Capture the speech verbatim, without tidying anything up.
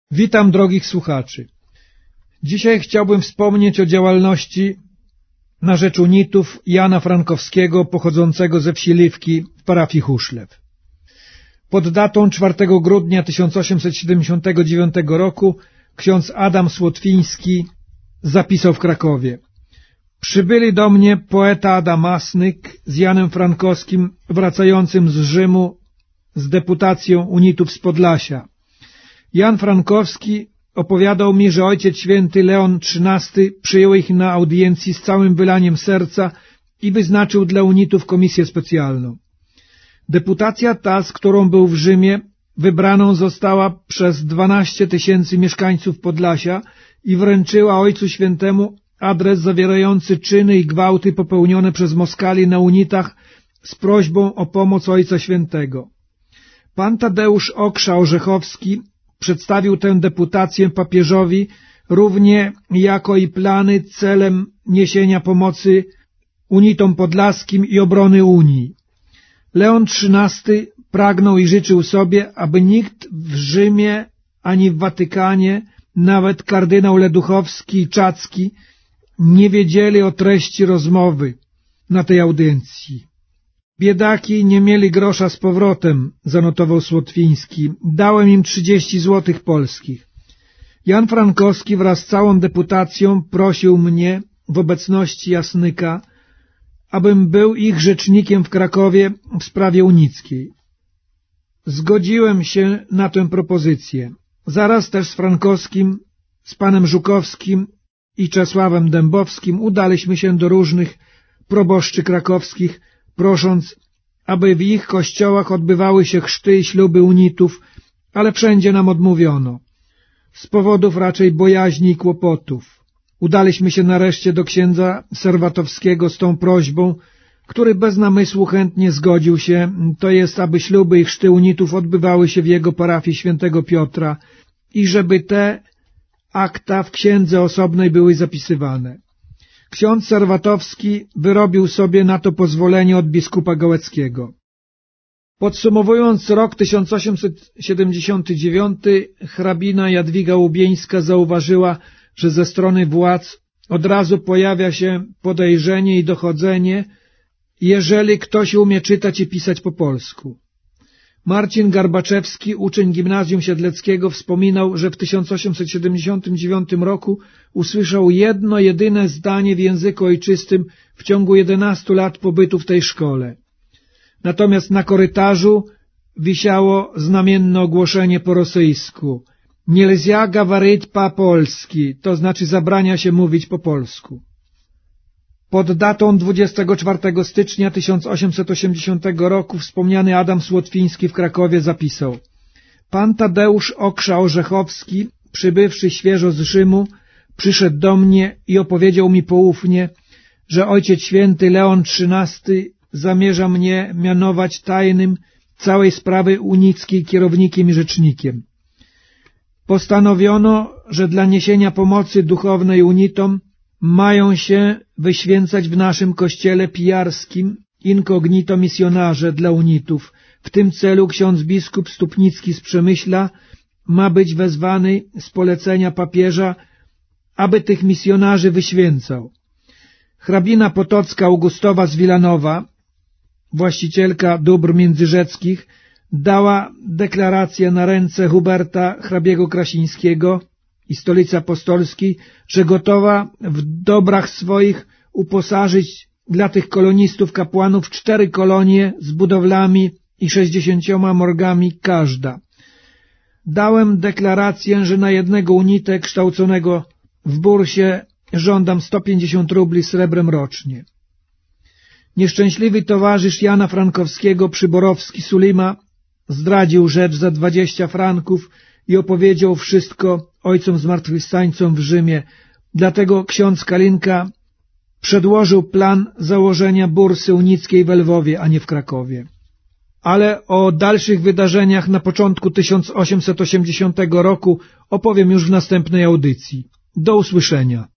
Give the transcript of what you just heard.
Witam drogich słuchaczy. Dzisiaj chciałbym wspomnieć o działalności na rzecz unitów Jana Frankowskiego pochodzącego ze wsi Liwki w parafii Huszlew. Pod datą czwartego grudnia tysiąc osiemset siedemdziesiątego dziewiątego roku ksiądz Adam Słotwiński zapisał w Krakowie: przybyli do mnie poeta Adam Masnyk z Janem Frankowskim wracającym z Rzymu z deputacją unitów z Podlasia. Jan Frankowski opowiadał mi, że ojciec święty Leon trzynasty przyjął ich na audiencji z całym wylaniem serca i wyznaczył dla unitów komisję specjalną. Deputacja ta, z którą był w Rzymie, wybraną została przez dwanaście tysięcy mieszkańców Podlasia i wręczyła Ojcu Świętemu adres zawierający czyny i gwałty popełnione przez Moskali na unitach z prośbą o pomoc Ojca Świętego. Pan Tadeusz Oksza-Orzechowski przedstawił tę deputację papieżowi, równie jako i plany celem niesienia pomocy unitom podlaskim i obrony Unii. Leon trzynasty pragnął i życzył sobie, aby nikt w Rzymie ani w Watykanie, nawet kardynał Leduchowski i Czacki, nie wiedzieli o treści rozmowy na tej audiencji. Biedaki nie mieli grosza z powrotem, zanotował Słotwiński. Dałem im trzydzieści złotych polskich. Jan Frankowski wraz z całą deputacją prosił mnie w obecności Jasnyka, abym był ich rzecznikiem w Krakowie w sprawie unickiej. Zgodziłem się na tę propozycję. Zaraz też z Frankowskim, z panem Żukowskim i Czesławem Dębowskim udaliśmy się do różnych proboszczy krakowskich, prosząc, aby w ich kościołach odbywały się chrzty i śluby unitów, ale wszędzie nam odmówiono, z powodów raczej bojaźni i kłopotów. Udaliśmy się nareszcie do księdza Serwatowskiego z tą prośbą, który bez namysłu chętnie zgodził się, to jest, aby śluby i chrzty unitów odbywały się w jego parafii świętego Piotra i żeby te akta w księdze osobnej były zapisywane. Ksiądz Serwatowski wyrobił sobie na to pozwolenie od biskupa Gołeckiego. Podsumowując rok tysiąc osiemset siedemdziesiąty dziewiąty, hrabina Jadwiga Łubieńska zauważyła, że ze strony władz od razu pojawia się podejrzenie i dochodzenie, jeżeli ktoś umie czytać i pisać po polsku. Marcin Garbaczewski, uczeń Gimnazjum Siedleckiego, wspominał, że w tysiąc osiemset siedemdziesiątym dziewiątym roku usłyszał jedno jedyne zdanie w języku ojczystym w ciągu jedenastu lat pobytu w tej szkole. Natomiast na korytarzu wisiało znamienne ogłoszenie po rosyjsku: Nielzia gawaryć po-polski, to znaczy zabrania się mówić po polsku. Pod datą dwudziestego czwartego stycznia tysiąc osiemset osiemdziesiątego roku wspomniany Adam Słotwiński w Krakowie zapisał: pan Tadeusz Oksza-Orzechowski, przybywszy świeżo z Rzymu, przyszedł do mnie i opowiedział mi poufnie, że Ojciec Święty Leon trzynasty zamierza mnie mianować tajnym całej sprawy unickiej kierownikiem i rzecznikiem. Postanowiono, że dla niesienia pomocy duchownej unitom mają się wyświęcać w naszym kościele pijarskim incognito misjonarze dla unitów. W tym celu ksiądz biskup Stupnicki z Przemyśla ma być wezwany z polecenia papieża, aby tych misjonarzy wyświęcał. Hrabina Potocka Augustowa z Wilanowa, właścicielka dóbr międzyrzeckich, dała deklarację na ręce Huberta hrabiego Krasińskiego i Stolicy Apostolskiej, że gotowa w dobrach swoich uposażyć dla tych kolonistów kapłanów cztery kolonie z budowlami i sześćdziesięcioma morgami każda. Dałem deklarację, że na jednego unitę kształconego w bursie żądam sto pięćdziesiąt rubli srebrem rocznie. Nieszczęśliwy towarzysz Jana Frankowskiego, Przyborowski Sulima, zdradził rzecz za dwadzieścia franków i opowiedział wszystko ojcom zmartwychwstańcom w Rzymie. Dlatego ksiądz Kalinka przedłożył plan założenia bursy unickiej w Lwowie, a nie w Krakowie. Ale o dalszych wydarzeniach na początku tysiąc osiemset osiemdziesiątego roku opowiem już w następnej audycji. Do usłyszenia.